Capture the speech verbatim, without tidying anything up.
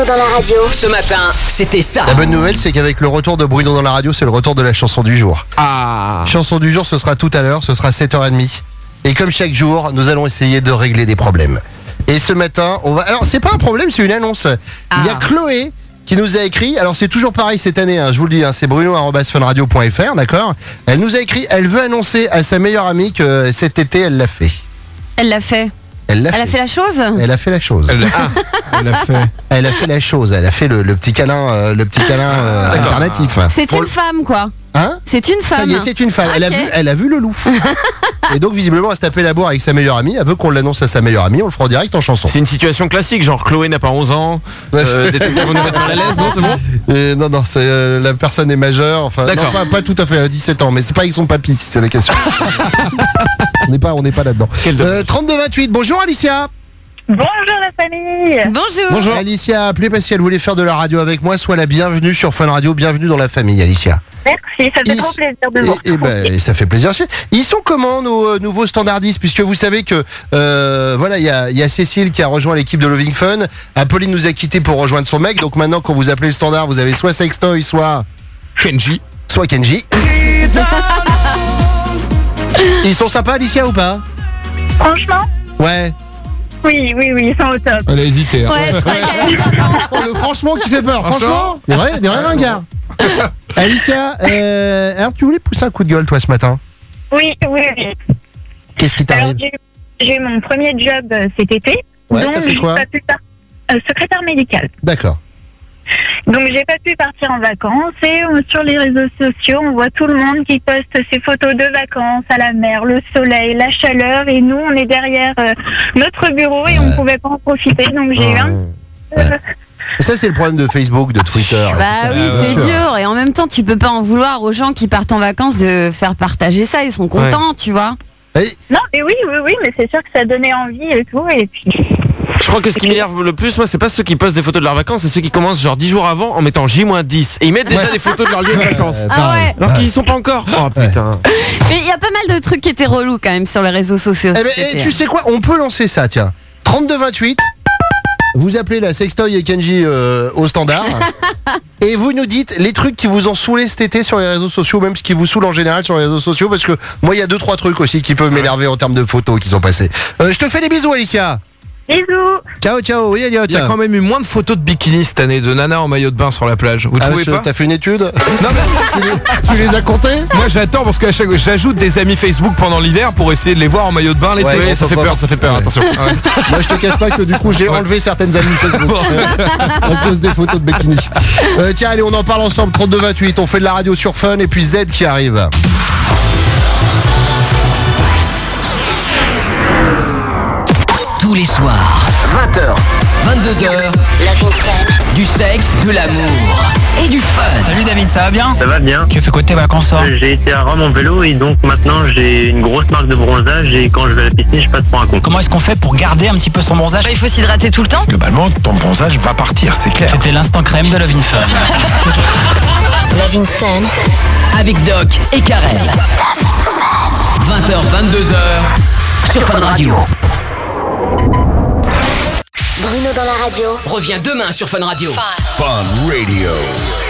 Bruno dans la radio. Ce matin, c'était ça. La bonne nouvelle, c'est qu'avec le retour de Bruno dans la radio, c'est le retour de la chanson du jour. Ah. Chanson du jour, ce sera tout à l'heure, ce sera sept heures trente. Et comme chaque jour, nous allons essayer de régler des problèmes. Et ce matin, on va... Alors, c'est pas un problème, c'est une annonce. Ah. Il y a Chloé qui nous a écrit, alors c'est toujours pareil cette année, hein, je vous le dis, hein, c'est bruno arobase fun radio point f r, d'accord. Elle nous a écrit, elle veut annoncer à sa meilleure amie que cet été, elle l'a fait. Elle l'a fait. Elle l'a Elle a fait la chose. Elle a fait la chose. Elle, ah, elle a fait. Elle a fait la chose. Elle a fait le, le petit câlin, euh, le petit câlin euh, alternatif. C'est Pour une le- femme, quoi. Hein C'est une Ça femme. y est, c'est une femme. Elle a Ok. vu, elle a vu le loup. Et donc visiblement, elle se tapait la bourre avec sa meilleure amie. Elle veut qu'on l'annonce à sa meilleure amie. On le fera en direct en chanson. C'est une situation classique, genre Chloé n'a pas onze ans, euh, des trucs qui vont nous mettre mal à l'aise, non, c'est bon? Et non, non, c'est euh, la personne est majeure. Enfin, non, D'accord. pas, pas tout à fait. Elle a dix-sept ans, mais c'est pas avec son papy, si c'est la question. on n'est pas, on n'est pas là-dedans. Quel dommage. Euh, trente-deux vingt-huit. Bonjour Alicia. Bonjour la famille. Bonjour. Bonjour. Alicia a appelé parce qu'elle voulait faire de la radio avec moi. Sois la bienvenue sur Fun Radio. Bienvenue dans la famille, Alicia. Merci, ça fait Ils- trop plaisir de vous Et, et ben, et ça fait plaisir aussi. Ils sont comment nos euh, nouveaux standardistes, puisque vous savez que euh, voilà, il y a, il y a Cécile qui a rejoint l'équipe de Loving Fun. Apolline nous a quitté pour rejoindre son mec. Donc maintenant, quand vous appelez le standard, vous avez soit Sextoy, soit Kenji. soit Kenji. Ils sont sympas, Alicia, ou pas? Franchement, Ouais. oui, oui, oui, ils sont au top. Elle a hésité. Hein. Ouais, je croyais qu'elle allait dire non. Oh, le franchement qui fait peur. Franchement. Franchement, des vrais, des vrais ringards. Alicia, euh, alors tu voulais pousser un coup de gueule toi ce matin? Oui, oui, oui. Qu'est-ce qui Alors t'arrive? j'ai j'ai eu mon premier job euh, cet été. Ouais, donc t'as fait j'ai quoi? pas pu par- euh, secrétaire médical. D'accord. Donc j'ai pas pu partir en vacances et euh, sur les réseaux sociaux, on voit tout le monde qui poste ses photos de vacances à la mer, le soleil, la chaleur et nous on est derrière euh, notre bureau et on ne pouvait pas en profiter. Donc j'ai eu un Ouais. Ça c'est le problème de Facebook, de Twitter. Bah oui, bien c'est sûr. dur. Et en même temps, tu peux pas en vouloir aux gens qui partent en vacances de faire partager ça. Ils sont contents, tu vois. Et- Non, mais oui, oui, oui, mais c'est sûr que ça donnait envie et tout. Et puis, Je crois que ce qui m'énerve le plus, moi, c'est pas ceux qui postent des photos de leurs vacances, c'est ceux qui commencent genre dix jours avant en mettant J moins dix. Et ils mettent déjà des photos de leur lieu de vacances. Euh, Ah pareil. ouais. Alors qu'ils y sont pas encore. Oh putain. Mais il y a pas mal de trucs qui étaient relous quand même sur les réseaux sociaux. Eh ben, cet eh, été. tu sais quoi, on peut lancer ça, tiens. trente-deux vingt-huit. Vous appelez la Sextoy et Kenji euh, au standard. Et vous nous dites les trucs qui vous ont saoulé cet été sur les réseaux sociaux, même ce qui vous saoule en général sur les réseaux sociaux, parce que moi il y a deux trois trucs aussi qui peuvent m'énerver en termes de photos qui sont passés. Euh, je te fais des bisous Alicia. bisous. Ciao ciao, oui Elliot. Il y a quand même eu moins de photos de bikini cette année, de nana en maillot de bain sur la plage. Vous Ah, trouvez monsieur, pas? t'as fait une étude? Non, mais tu, les, tu les as comptés? moi j'attends parce qu'à chaque j'ajoute des amis Facebook pendant l'hiver pour essayer de les voir en maillot de bain l'été. Ouais, Oui, bon, ça faut fait pas- peur, ça fait peur, Ouais. attention. Moi je te cache pas que du coup j'ai enlevé certaines amies Facebook à cause des photos de bikini. Euh, tiens allez on en parle ensemble. Trente-deux vingt-huit. On fait de la radio sur Fun et puis Z qui arrive. Tous les soirs, vingt heures, vingt-deux heures, Loving Fun. du sexe, de l'amour et du fun. Salut David, ça va bien? Ça va bien. Tu fais quoi de tes vacances toi? J'ai été à Rome en vélo et donc maintenant j'ai une grosse marque de bronzage et quand je vais à la piscine je passe pour un con. Comment est-ce qu'on fait pour garder un petit peu son bronzage? Il faut s'hydrater tout le temps. Globalement, ton bronzage va partir, c'est clair. C'était l'instant crème de Lovin Fun. Loving Fun. Avec Doc et Karel. vingt heures, vingt-deux heures sur Fun Radio. Bruno dans la radio. Reviens demain sur Fun Radio. Fun. Fun Radio.